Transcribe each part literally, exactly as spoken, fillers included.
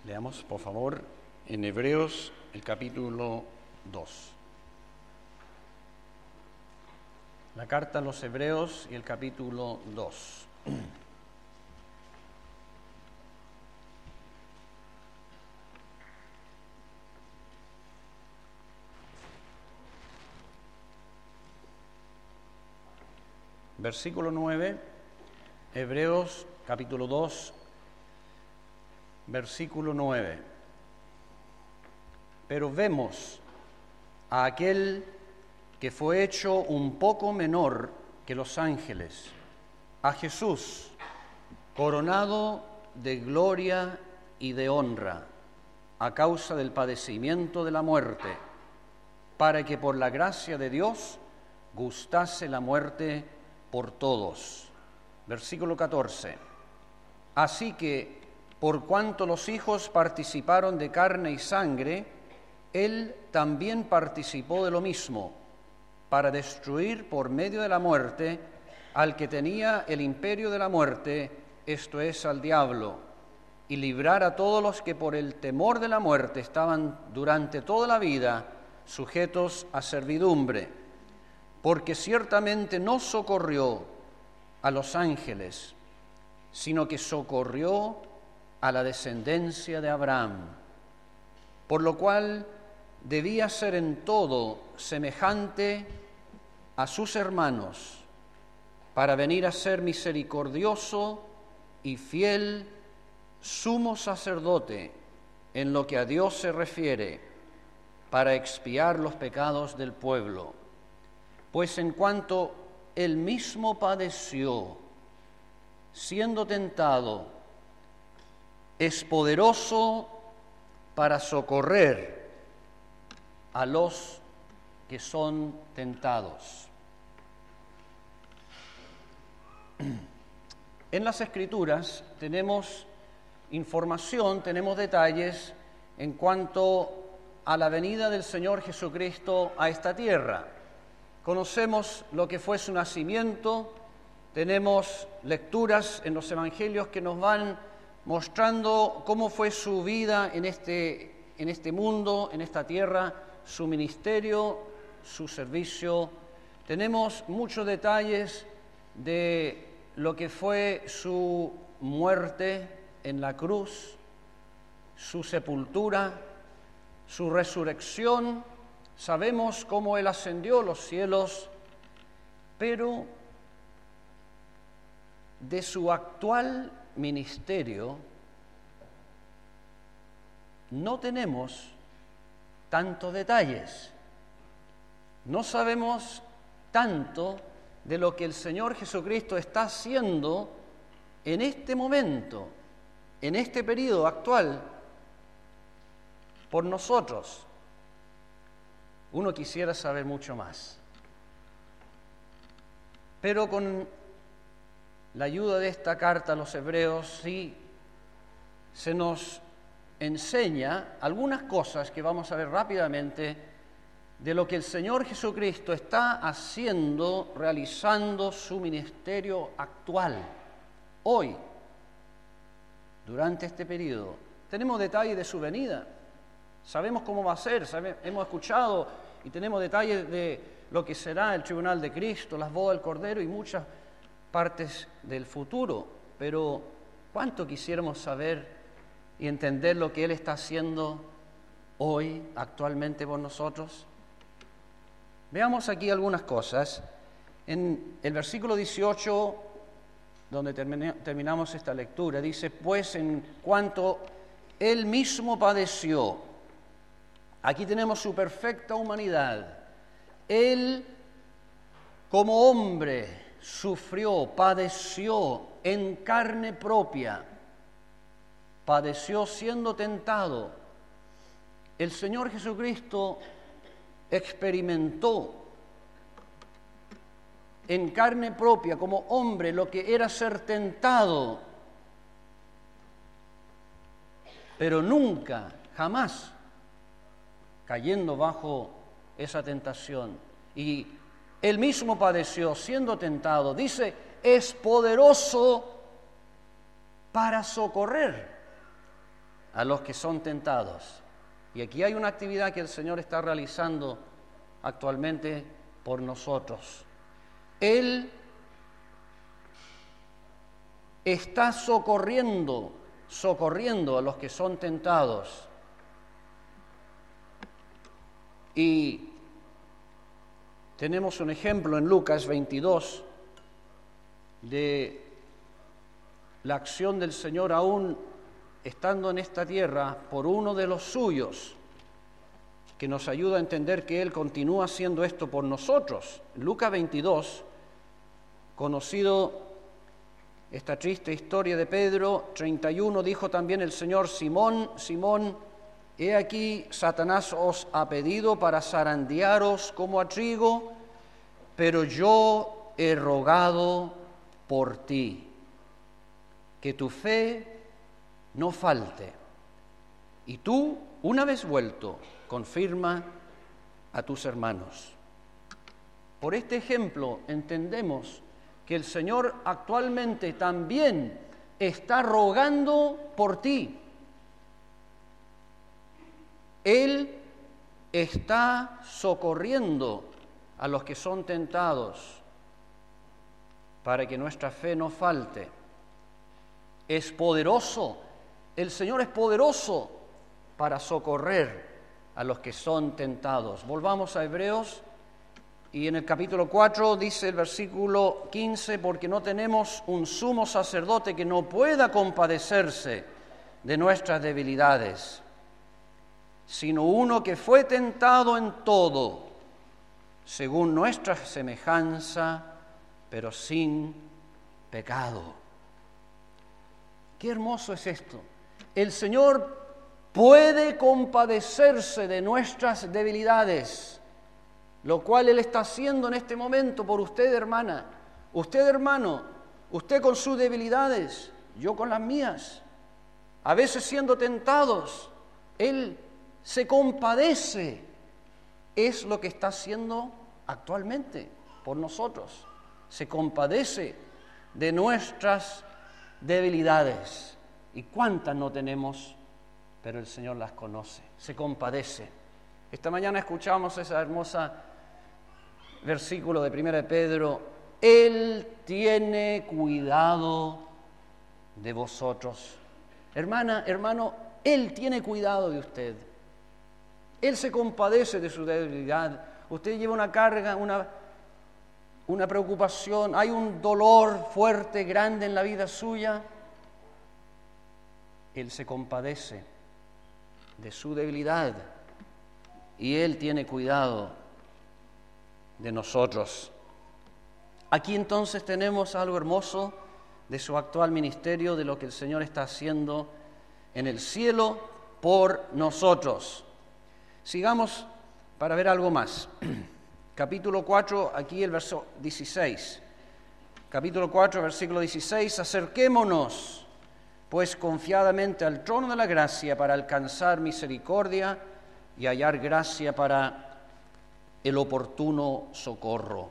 Leamos, por favor, en Hebreos el capítulo dos. La carta a los Hebreos y el capítulo dos. Versículo nueve, Hebreos capítulo dos, versículo nueve. Pero vemos a aquel que fue hecho un poco menor que los ángeles, a Jesús, coronado de gloria y de honra, a causa del padecimiento de la muerte, para que por la gracia de Dios gustase la muerte por todos. Versículo catorce. Así que, por cuanto los hijos participaron de carne y sangre, él también participó de lo mismo, para destruir por medio de la muerte al que tenía el imperio de la muerte, esto es, al diablo, y librar a todos los que por el temor de la muerte estaban durante toda la vida sujetos a servidumbre, porque ciertamente no socorrió a los ángeles, sino que socorrió a la descendencia de Abraham, por lo cual debía ser en todo semejante a sus hermanos, para venir a ser misericordioso y fiel sumo sacerdote en lo que a Dios se refiere, para expiar los pecados del pueblo. Pues en cuanto él mismo padeció, siendo tentado, es poderoso para socorrer a los que son tentados. En las Escrituras tenemos información, tenemos detalles en cuanto a la venida del Señor Jesucristo a esta tierra. Conocemos lo que fue su nacimiento, tenemos lecturas en los evangelios que nos van mostrando cómo fue su vida en este, en este mundo, en esta tierra, su ministerio, su servicio. Tenemos muchos detalles de lo que fue su muerte en la cruz, su sepultura, su resurrección. Sabemos cómo él ascendió a los cielos, pero de su actual ministerio no tenemos tantos detalles. No sabemos tanto de lo que el Señor Jesucristo está haciendo en este momento, en este periodo actual, por nosotros. Uno quisiera saber mucho más. Pero con la ayuda de esta carta a los Hebreos, sí, se nos enseña algunas cosas que vamos a ver rápidamente de lo que el Señor Jesucristo está haciendo, realizando su ministerio actual, hoy, durante este periodo. Tenemos detalles de su venida, sabemos cómo va a ser, sabe, hemos escuchado y tenemos detalles de lo que será el tribunal de Cristo, las bodas del Cordero y muchas partes del futuro, pero ¿cuánto quisiéramos saber y entender lo que Él está haciendo hoy, actualmente por nosotros? Veamos aquí algunas cosas. En el versículo dieciocho, donde termine, terminamos esta lectura, dice, pues en cuanto Él mismo padeció, aquí tenemos su perfecta humanidad, Él como hombre sufrió, padeció en carne propia, padeció siendo tentado. El Señor Jesucristo experimentó en carne propia, como hombre, lo que era ser tentado, pero nunca, jamás, cayendo bajo esa tentación. Y Él mismo padeció siendo tentado. Dice, es poderoso para socorrer a los que son tentados. Y aquí hay una actividad que el Señor está realizando actualmente por nosotros. Él está socorriendo, socorriendo a los que son tentados. Y tenemos un ejemplo en Lucas veintidós de la acción del Señor aún estando en esta tierra por uno de los suyos, que nos ayuda a entender que Él continúa haciendo esto por nosotros. Lucas veintidós, conocido esta triste historia de Pedro, treinta y uno, dijo también el Señor: Simón, Simón, he aquí Satanás os ha pedido para zarandearos como a trigo, pero yo he rogado por ti, que tu fe no falte, y tú, una vez vuelto, confirma a tus hermanos. Por este ejemplo entendemos que el Señor actualmente también está rogando por ti. Él está socorriendo a los que son tentados para que nuestra fe no falte. Es poderoso, el Señor es poderoso para socorrer a los que son tentados. Volvamos a Hebreos, y en el capítulo cuatro dice el versículo quince: porque no tenemos un sumo sacerdote que no pueda compadecerse de nuestras debilidades, sino uno que fue tentado en todo, según nuestra semejanza, pero sin pecado. Qué hermoso es esto. El Señor puede compadecerse de nuestras debilidades, lo cual Él está haciendo en este momento por usted, hermana, usted, hermano, usted con sus debilidades, yo con las mías, a veces siendo tentados. Él se compadece, es lo que está haciendo actualmente por nosotros. Se compadece de nuestras debilidades. ¿Y cuántas no tenemos? Pero el Señor las conoce, se compadece. Esta mañana escuchamos ese hermoso versículo de primera de Pedro: Él tiene cuidado de vosotros. Hermana, hermano, Él tiene cuidado de usted. Él se compadece de su debilidad. Usted lleva una carga, una, una preocupación, hay un dolor fuerte, grande en la vida suya. Él se compadece de su debilidad y Él tiene cuidado de nosotros. Aquí entonces tenemos algo hermoso de su actual ministerio, de lo que el Señor está haciendo en el cielo por nosotros. Sigamos para ver algo más. Capítulo cuatro, aquí el verso dieciséis. Capítulo cuatro, versículo dieciséis. Acerquémonos, pues, confiadamente al trono de la gracia para alcanzar misericordia y hallar gracia para el oportuno socorro.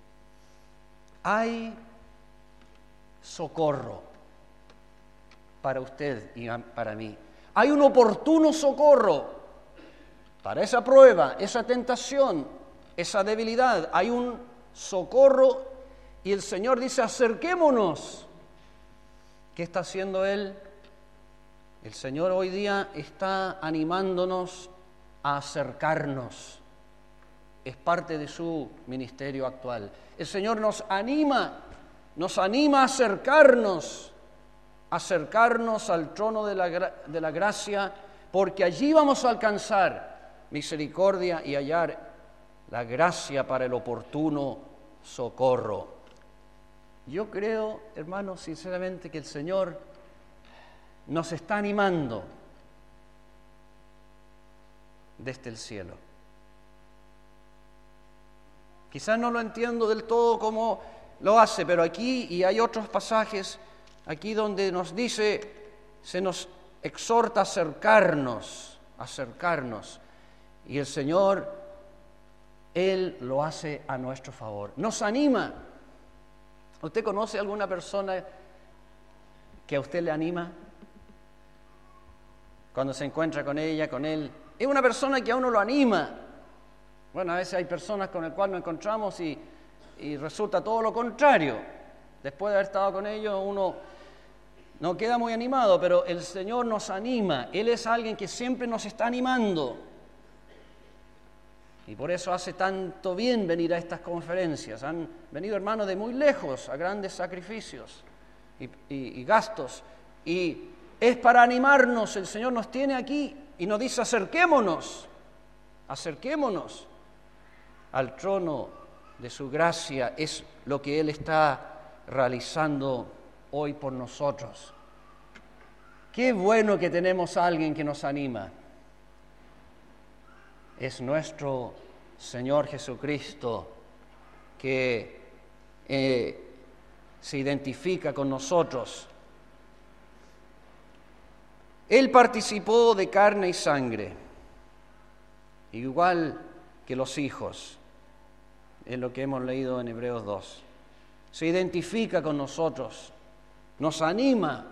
Hay socorro para usted y para mí. Hay un oportuno socorro para esa prueba, esa tentación, esa debilidad. Hay un socorro y el Señor dice: acerquémonos. ¿Qué está haciendo Él? El Señor hoy día está animándonos a acercarnos. Es parte de su ministerio actual. El Señor nos anima, nos anima a acercarnos, acercarnos al trono de la, de la gracia, porque allí vamos a alcanzar misericordia y hallar la gracia para el oportuno socorro. Yo creo, hermanos, sinceramente, que el Señor nos está animando desde el cielo. Quizás no lo entiendo del todo cómo lo hace, pero aquí, y hay otros pasajes aquí donde nos dice, se nos exhorta a acercarnos, acercarnos. Y el Señor, Él lo hace a nuestro favor. Nos anima. ¿Usted conoce a alguna persona que a usted le anima? cuando se encuentra con ella, con él. Es una persona que a uno lo anima. Bueno, a veces hay personas con las cuales nos encontramos y, y resulta todo lo contrario. Después de haber estado con ellos, uno no queda muy animado, pero el Señor nos anima. Él es alguien que siempre nos está animando. Y por eso hace tanto bien venir a estas conferencias. Han venido hermanos de muy lejos a grandes sacrificios y, y, y gastos. Y es para animarnos. El Señor nos tiene aquí y nos dice: acerquémonos, acerquémonos al trono de su gracia. Es lo que Él está realizando hoy por nosotros. Qué bueno que tenemos a alguien que nos anima. Es nuestro Señor Jesucristo que eh, se identifica con nosotros. Él participó de carne y sangre, igual que los hijos, es lo que hemos leído en Hebreos dos. Se identifica con nosotros, nos anima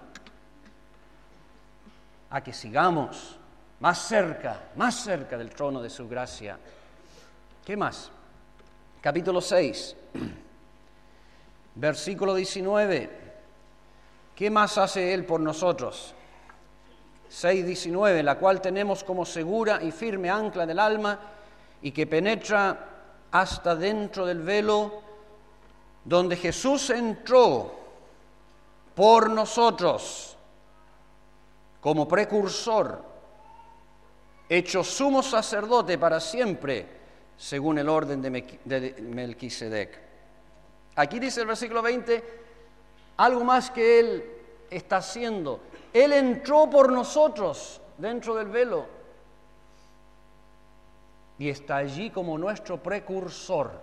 a que sigamos más cerca, más cerca del trono de su gracia. ¿Qué más? Capítulo seis, versículo diecinueve. ¿Qué más hace Él por nosotros? seis diecinueve, la cual tenemos como segura y firme ancla del alma y que penetra hasta dentro del velo, donde Jesús entró por nosotros como precursor, hecho sumo sacerdote para siempre, según el orden de Melquisedec. Aquí dice el versículo veinte, algo más que Él está haciendo. Él entró por nosotros dentro del velo y está allí como nuestro precursor.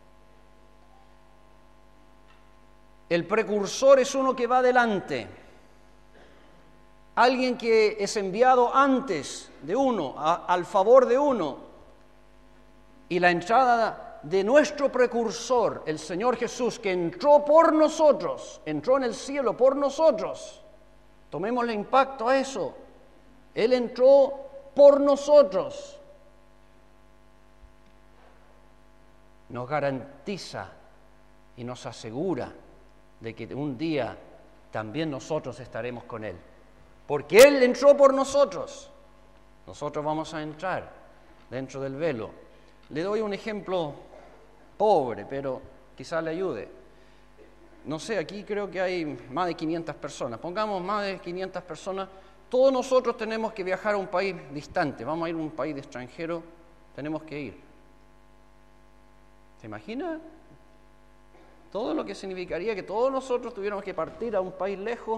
El precursor es uno que va adelante, alguien que es enviado antes de uno, a, al favor de uno. Y la entrada de nuestro precursor, el Señor Jesús, que entró por nosotros, entró en el cielo por nosotros. Tomémosle impacto a eso. Él entró por nosotros. Nos garantiza y nos asegura de que un día también nosotros estaremos con Él. Porque Él entró por nosotros. Nosotros vamos a entrar dentro del velo. Le doy un ejemplo pobre, pero quizás le ayude. No sé, aquí creo que hay más de quinientas personas. Pongamos más de quinientas personas. Todos nosotros tenemos que viajar a un país distante. Vamos a ir a un país de extranjero. Tenemos que ir. ¿Se imagina? Todo lo que significaría que todos nosotros tuviéramos que partir a un país lejos.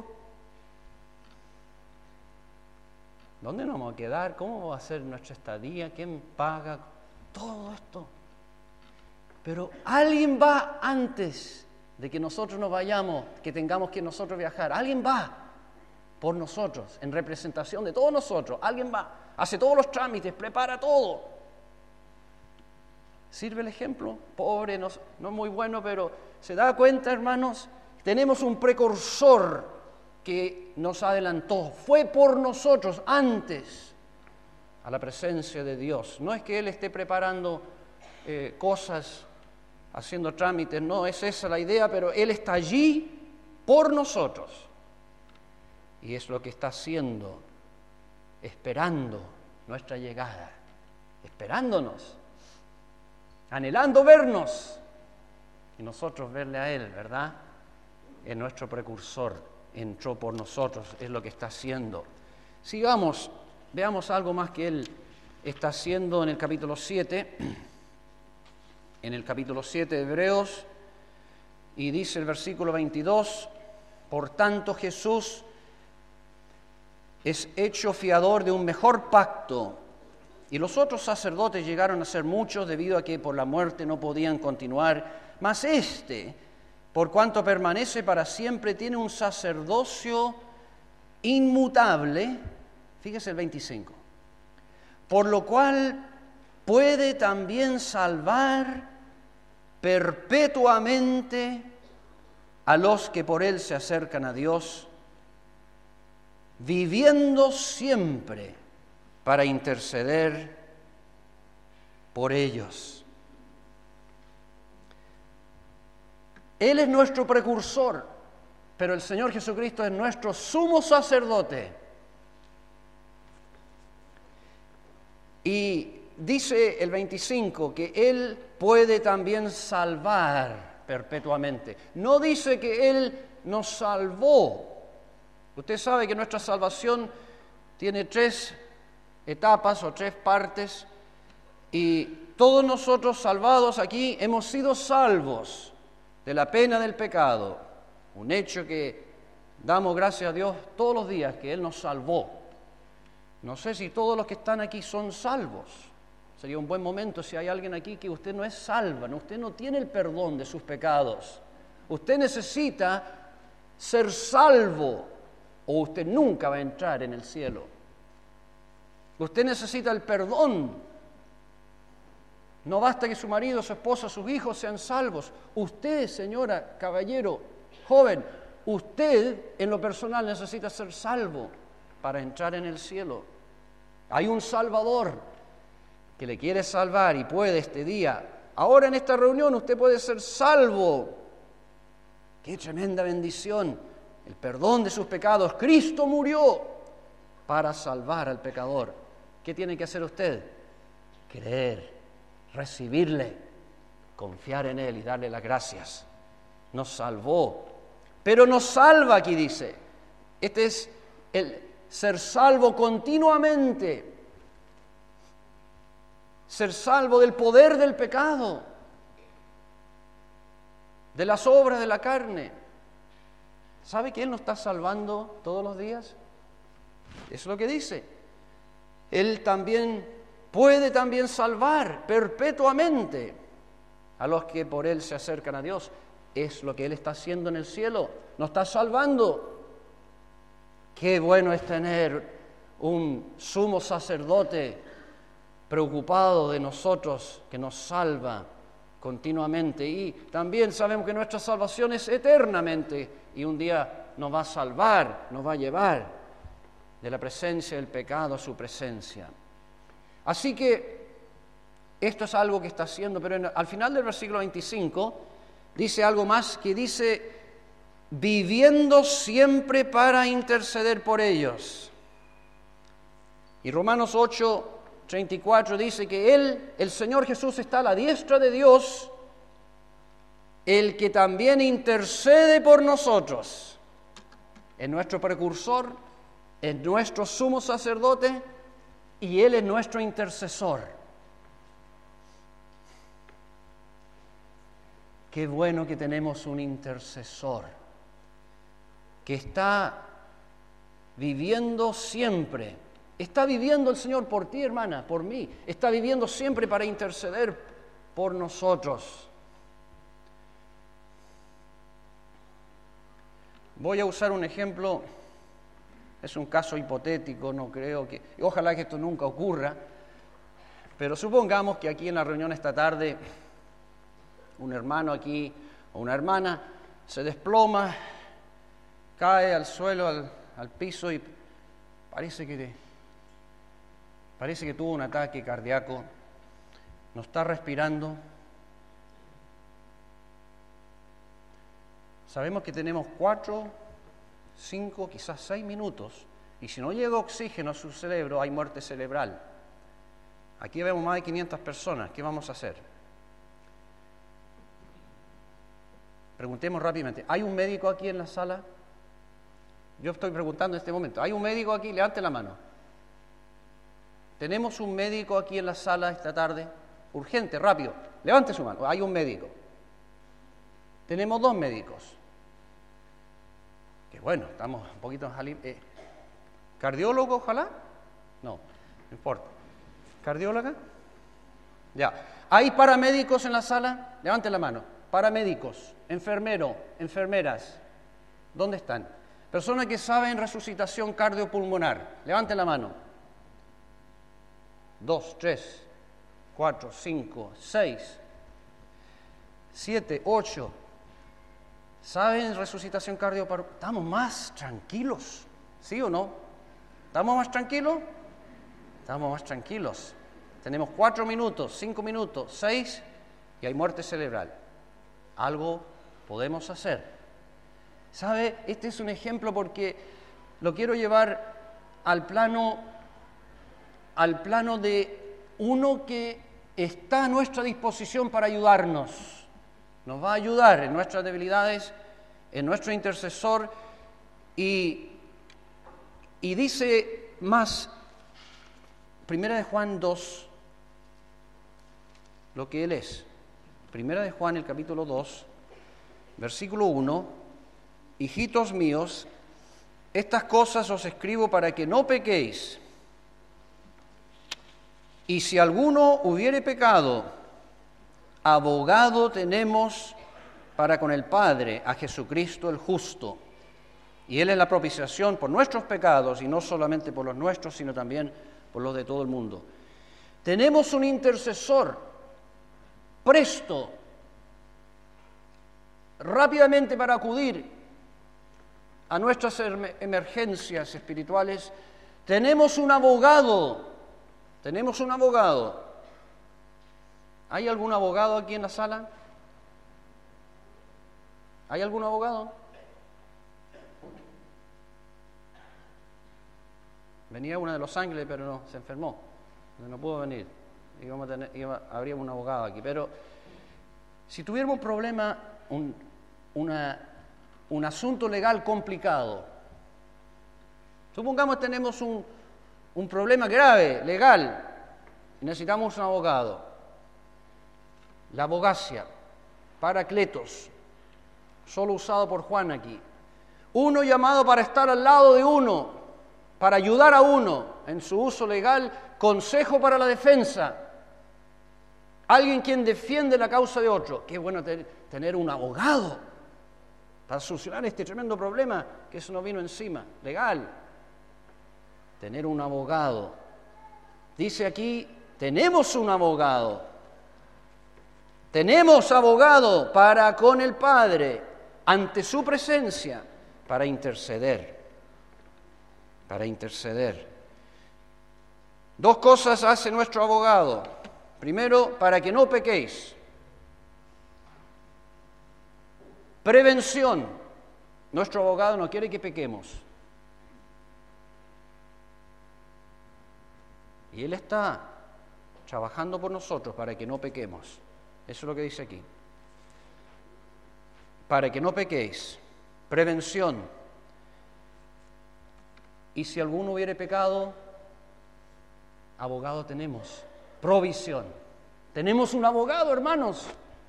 ¿Dónde nos vamos a quedar? ¿Cómo va a ser nuestra estadía? ¿Quién paga? Todo esto. Pero alguien va antes de que nosotros nos vayamos, que tengamos que nosotros viajar. Alguien va por nosotros, en representación de todos nosotros. Alguien va, hace todos los trámites, prepara todo. ¿Sirve el ejemplo? Pobre, no, no muy bueno, pero se da cuenta, hermanos, tenemos un precursor que nos adelantó, fue por nosotros antes a la presencia de Dios. No es que Él esté preparando eh, cosas, haciendo trámites, no es esa la idea, pero Él está allí por nosotros. Y es lo que está haciendo, esperando nuestra llegada, esperándonos, anhelando vernos y nosotros verle a Él, ¿verdad? Es nuestro precursor. Entró por nosotros, es lo que está haciendo. Sigamos, veamos algo más que Él está haciendo en el capítulo siete, en el capítulo siete de Hebreos, y dice el versículo veintidós, por tanto Jesús es hecho fiador de un mejor pacto, y los otros sacerdotes llegaron a ser muchos debido a que por la muerte no podían continuar, mas este, por cuanto permanece para siempre, tiene un sacerdocio inmutable, fíjese el veinticinco, por lo cual puede también salvar perpetuamente a los que por él se acercan a Dios, viviendo siempre para interceder por ellos. Él es nuestro precursor, pero el Señor Jesucristo es nuestro sumo sacerdote. Y dice el veinticinco que Él puede también salvar perpetuamente. No dice que Él nos salvó. Usted sabe que nuestra salvación tiene tres etapas o tres partes y todos nosotros salvados aquí hemos sido salvos de la pena del pecado. Un hecho que damos gracias a Dios todos los días, que Él nos salvó. No sé si todos los que están aquí son salvos. Sería un buen momento si hay alguien aquí que usted no es salva, ¿no? Usted no tiene el perdón de sus pecados. Usted necesita ser salvo o usted nunca va a entrar en el cielo. Usted necesita el perdón. No basta que su marido, su esposa, sus hijos sean salvos. Usted, señora, caballero, joven, usted en lo personal necesita ser salvo para entrar en el cielo. Hay un Salvador que le quiere salvar y puede este día. Ahora en esta reunión usted puede ser salvo. ¡Qué tremenda bendición! El perdón de sus pecados. Cristo murió para salvar al pecador. ¿Qué tiene que hacer usted? Creer, recibirle, confiar en Él y darle las gracias. Nos salvó, pero nos salva, aquí dice. Este es el ser salvo continuamente. Ser salvo del poder del pecado, de las obras de la carne. ¿Sabe que Él nos está salvando todos los días? Eso es lo que dice. Él también puede también salvar perpetuamente a los que por Él se acercan a Dios. Es lo que Él está haciendo en el cielo. Nos está salvando. Qué bueno es tener un sumo sacerdote preocupado de nosotros, que nos salva continuamente. Y también sabemos que nuestra salvación es eternamente y un día nos va a salvar, nos va a llevar de la presencia del pecado a su presencia. Así que esto es algo que está haciendo, pero en, al final del versículo veinticinco dice algo más, que dice viviendo siempre para interceder por ellos. Y Romanos ocho treinta y cuatro dice que Él, el Señor Jesús, está a la diestra de Dios, el que también intercede por nosotros. Es nuestro precursor, es nuestro sumo sacerdote y Él es nuestro intercesor. Qué bueno que tenemos un intercesor que está viviendo siempre. Está viviendo el Señor por ti, hermana, por mí. Está viviendo siempre para interceder por nosotros. Voy a usar un ejemplo, es un caso hipotético, no creo que, ojalá que esto nunca ocurra, pero supongamos que aquí en la reunión esta tarde, un hermano aquí o una hermana se desploma, cae al suelo, al, al piso y parece que... Parece que tuvo un ataque cardíaco, no está respirando. Sabemos que tenemos cuatro, cinco, quizás seis minutos, y si no llega oxígeno a su cerebro, hay muerte cerebral. Aquí vemos más de quinientas personas, ¿qué vamos a hacer? Preguntemos rápidamente, ¿hay un médico aquí en la sala? Yo estoy preguntando en este momento, ¿hay un médico aquí? Levante la mano. ¿Tenemos un médico aquí en la sala esta tarde? Urgente, rápido. Levante su mano. Hay un médico. Tenemos dos médicos. Qué bueno, estamos un poquito... Eh, ¿Cardiólogo, ojalá? No, no importa. ¿Cardióloga? Ya. ¿Hay paramédicos en la sala? Levante la mano. Paramédicos, enfermero, enfermeras. ¿Dónde están? Personas que saben resucitación cardiopulmonar. Levante la mano. Dos, tres, cuatro, cinco, seis, siete, ocho. ¿Saben resucitación cardiopulmonar? Estamos más tranquilos, ¿sí o no? ¿Estamos más tranquilos? Estamos más tranquilos. Tenemos cuatro minutos, cinco minutos, seis, y hay muerte cerebral. Algo podemos hacer. ¿Sabe? Este es un ejemplo porque lo quiero llevar al plano, al plano de uno que está a nuestra disposición para ayudarnos. Nos va a ayudar en nuestras debilidades, en nuestro intercesor, y, y dice más, Primera de Juan dos, lo que Él es. Primera de Juan, el capítulo dos, versículo uno, hijitos míos, estas cosas os escribo para que no pequéis. Y si alguno hubiere pecado, abogado tenemos para con el Padre, a Jesucristo el justo. Y Él es la propiciación por nuestros pecados, y no solamente por los nuestros, sino también por los de todo el mundo. Tenemos un intercesor presto, rápidamente para acudir a nuestras emergencias espirituales. Tenemos un abogado, tenemos un abogado. ¿Hay algún abogado aquí en la sala? ¿Hay algún abogado? Venía una de Los Ángeles, pero no, se enfermó, no pudo venir. Íbamos a tener, iba, habría un abogado aquí, pero si tuviéramos un problema, un, una, un asunto legal complicado, supongamos que tenemos un, un problema grave, legal, necesitamos un abogado. La abogacia, paracletos, solo usado por Juan aquí. Uno llamado para estar al lado de uno, para ayudar a uno en su uso legal, consejo para la defensa. Alguien quien defiende la causa de otro. Qué bueno tener un abogado para solucionar este tremendo problema que eso nos vino encima, legal. Tener un abogado. Dice aquí, tenemos un abogado. Tenemos abogado para con el Padre, ante su presencia, para interceder. Para interceder. Dos cosas hace nuestro abogado. Primero, para que no pequéis. Prevención. Nuestro abogado no quiere que pequemos. Y Él está trabajando por nosotros para que no pequemos. Eso es lo que dice aquí. Para que no pequéis. Prevención. Y si alguno hubiere pecado, abogado tenemos. Provisión. Tenemos un abogado, hermanos.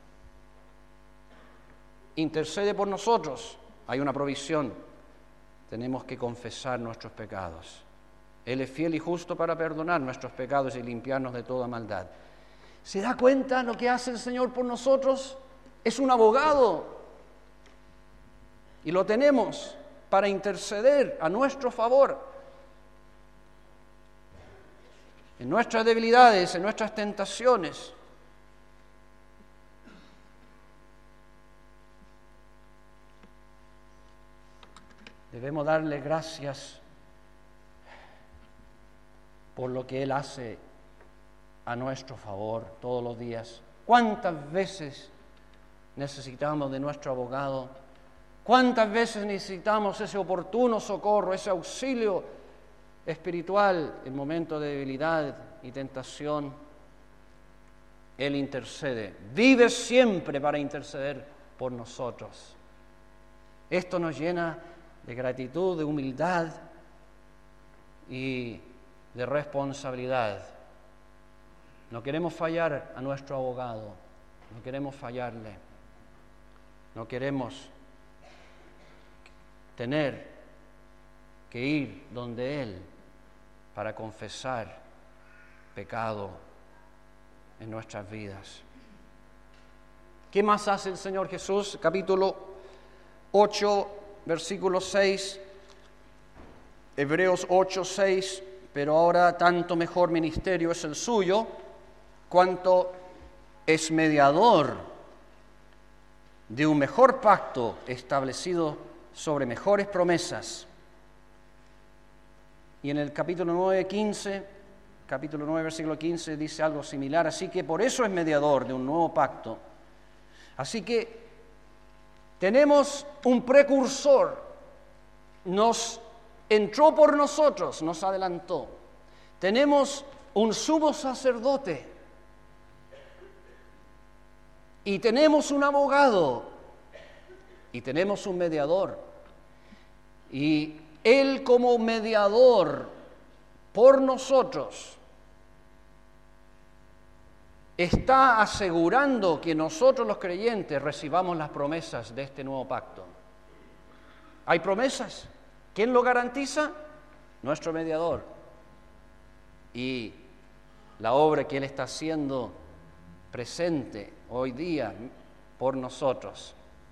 Intercede por nosotros. Hay una provisión. Tenemos que confesar nuestros pecados. Él es fiel y justo para perdonar nuestros pecados y limpiarnos de toda maldad. ¿Se da cuenta lo que hace el Señor por nosotros? Es un abogado. Y lo tenemos para interceder a nuestro favor. En nuestras debilidades, en nuestras tentaciones. Debemos darle gracias por lo que Él hace a nuestro favor todos los días. ¿Cuántas veces necesitamos de nuestro abogado? ¿Cuántas veces necesitamos ese oportuno socorro, ese auxilio espiritual en momentos de debilidad y tentación? Él intercede, vive siempre para interceder por nosotros. Esto nos llena de gratitud, de humildad y de responsabilidad. No queremos fallar a nuestro abogado, no queremos fallarle, no queremos tener que ir donde Él para confesar pecado en nuestras vidas. ¿Qué más hace el Señor Jesús? Capítulo ocho, versículo seis, Hebreos ocho, seis, pero ahora tanto mejor ministerio es el suyo, cuanto es mediador de un mejor pacto establecido sobre mejores promesas. y en el capítulo nueve, quince, capítulo nueve, versículo quince, dice algo similar. Así que por eso es mediador de un nuevo pacto. Así que tenemos un precursor, nos entró por nosotros, nos adelantó. Tenemos un sumo sacerdote y tenemos un abogado y tenemos un mediador. Y Él como mediador por nosotros está asegurando que nosotros los creyentes recibamos las promesas de este nuevo pacto. ¿Hay promesas? ¿Quién lo garantiza? Nuestro mediador. Y la obra que Él está haciendo presente hoy día por nosotros.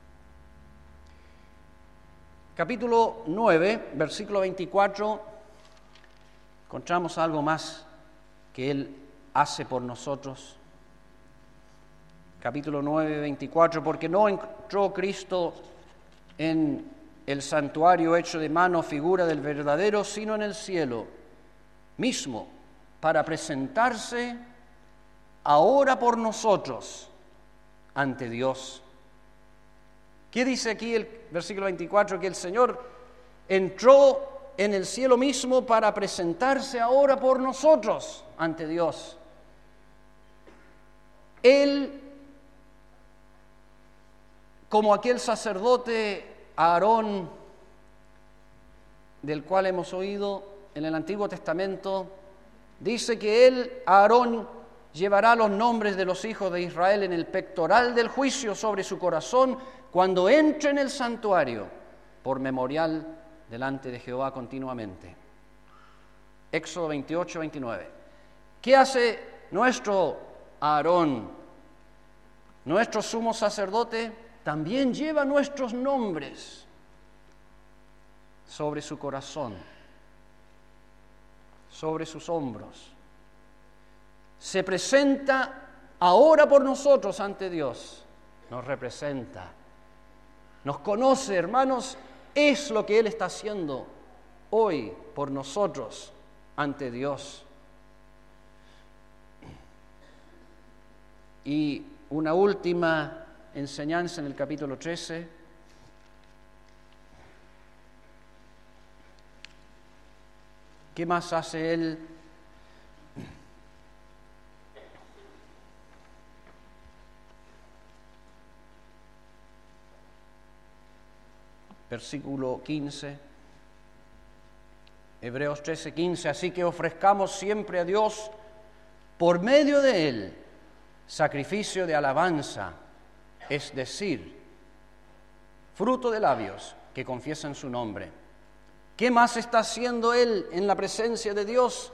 Capítulo nueve, versículo veinticuatro, encontramos algo más que Él hace por nosotros. Capítulo nueve, veinticuatro, porque no entró Cristo en el santuario hecho de mano, figura del verdadero, sino en el cielo mismo, para presentarse ahora por nosotros ante Dios. ¿Qué dice aquí el versículo veinticuatro? Que el Señor entró en el cielo mismo para presentarse ahora por nosotros ante Dios. Él, como aquel sacerdote Aarón, del cual hemos oído en el Antiguo Testamento, dice que él, Aarón, llevará los nombres de los hijos de Israel en el pectoral del juicio sobre su corazón cuando entre en el santuario, por memorial delante de Jehová continuamente. Éxodo veintiocho, veintinueve. ¿Qué hace nuestro Aarón? Nuestro sumo sacerdote también lleva nuestros nombres sobre su corazón, sobre sus hombros. Se presenta ahora por nosotros ante Dios, nos representa, nos conoce, hermanos, es lo que Él está haciendo hoy por nosotros ante Dios. Y una última enseñanza en el capítulo trece. ¿Qué más hace Él? Versículo quince, Hebreos trece, quince, así que ofrezcamos siempre a Dios, por medio de Él, sacrificio de alabanza, es decir, fruto de labios que confiesan su nombre. ¿Qué más está haciendo Él en la presencia de Dios?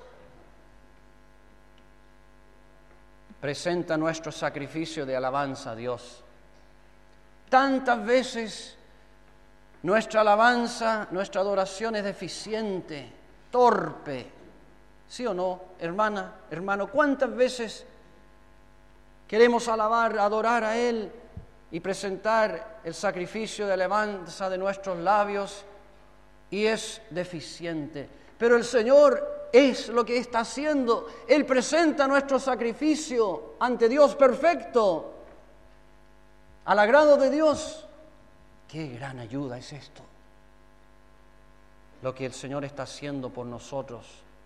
Presenta nuestro sacrificio de alabanza a Dios. Tantas veces nuestra alabanza, nuestra adoración es deficiente, torpe. ¿Sí o no, hermana, hermano? ¿Cuántas veces queremos alabar, adorar a Él y presentar el sacrificio de alabanza de nuestros labios y es deficiente? Pero el Señor es lo que está haciendo. Él presenta nuestro sacrificio ante Dios perfecto, al agrado de Dios. ¡Qué gran ayuda es esto! Lo que el Señor está haciendo por nosotros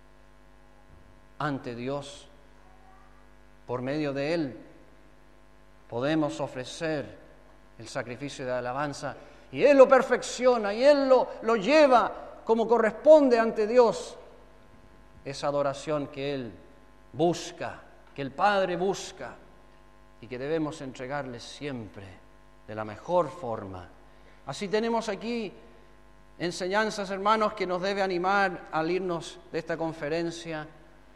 ante Dios. Por medio de Él podemos ofrecer el sacrificio de alabanza y Él lo perfecciona y Él lo, lo lleva como corresponde ante Dios. Esa adoración que Él busca, que el Padre busca y que debemos entregarle siempre de la mejor forma. Así tenemos aquí enseñanzas, hermanos, que nos debe animar al irnos de esta conferencia.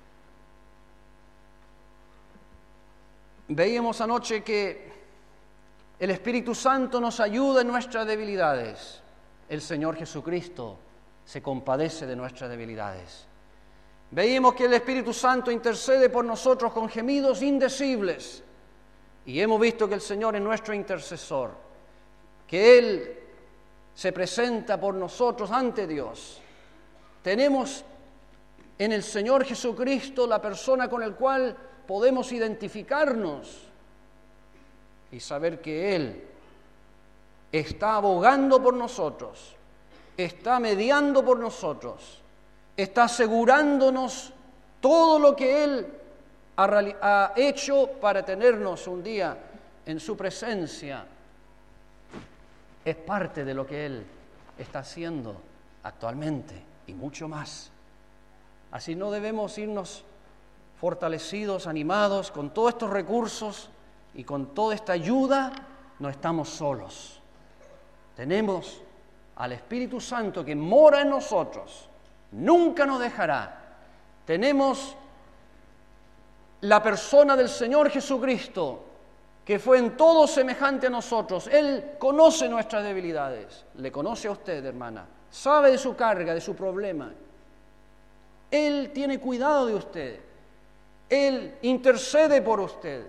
Veíamos anoche que el Espíritu Santo nos ayuda en nuestras debilidades. El Señor Jesucristo se compadece de nuestras debilidades. Veíamos que el Espíritu Santo intercede por nosotros con gemidos indecibles. Y hemos visto que el Señor es nuestro intercesor, que Él se presenta por nosotros ante Dios. Tenemos en el Señor Jesucristo, la persona con la cual podemos identificarnos y saber que Él está abogando por nosotros, está mediando por nosotros, está asegurándonos todo lo que Él ha, ha hecho para tenernos un día en su presencia. Es parte de lo que Él está haciendo actualmente y mucho más. Así no debemos irnos fortalecidos, animados, con todos estos recursos y con toda esta ayuda, no estamos solos. Tenemos al Espíritu Santo que mora en nosotros, nunca nos dejará. Tenemos la persona del Señor Jesucristo, que fue en todo semejante a nosotros. Él conoce nuestras debilidades, le conoce a usted, hermana, sabe de su carga, de su problema. Él tiene cuidado de usted, Él intercede por usted,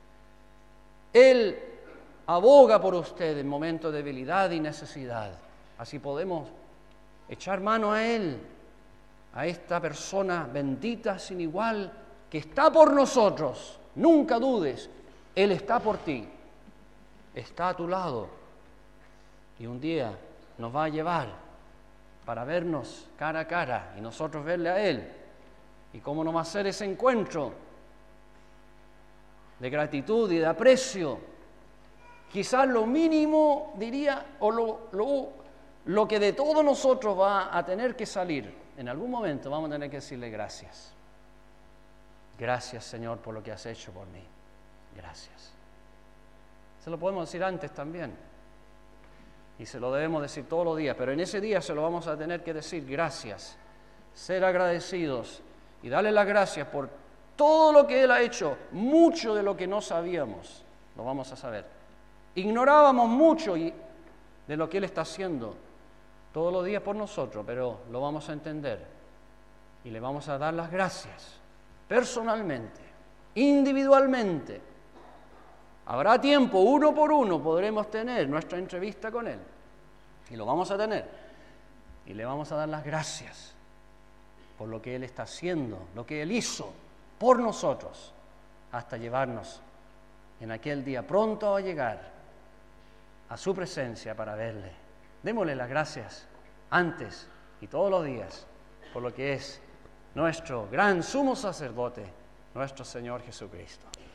Él aboga por usted en momentos de debilidad y necesidad. Así podemos echar mano a Él, a esta persona bendita sin igual que está por nosotros. Nunca dudes, Él está por ti, está a tu lado y un día nos va a llevar para vernos cara a cara y nosotros verle a Él. ¿Y cómo no va a ser ese encuentro de gratitud y de aprecio? Quizás lo mínimo, diría, o lo, lo, lo que de todos nosotros va a tener que salir. En algún momento vamos a tener que decirle gracias. Gracias, Señor, por lo que has hecho por mí. Gracias. Se lo podemos decir antes también. Y se lo debemos decir todos los días, pero en ese día se lo vamos a tener que decir gracias, ser agradecidos y darle las gracias por todo lo que Él ha hecho, mucho de lo que no sabíamos, lo vamos a saber. Ignorábamos mucho de lo que Él está haciendo todos los días por nosotros, pero lo vamos a entender y le vamos a dar las gracias personalmente, individualmente. Habrá tiempo, uno por uno, podremos tener nuestra entrevista con Él. Y lo vamos a tener. Y le vamos a dar las gracias por lo que Él está haciendo, lo que Él hizo por nosotros, hasta llevarnos en aquel día pronto a llegar a su presencia para verle. Démosle las gracias antes y todos los días por lo que es nuestro gran sumo sacerdote, nuestro Señor Jesucristo.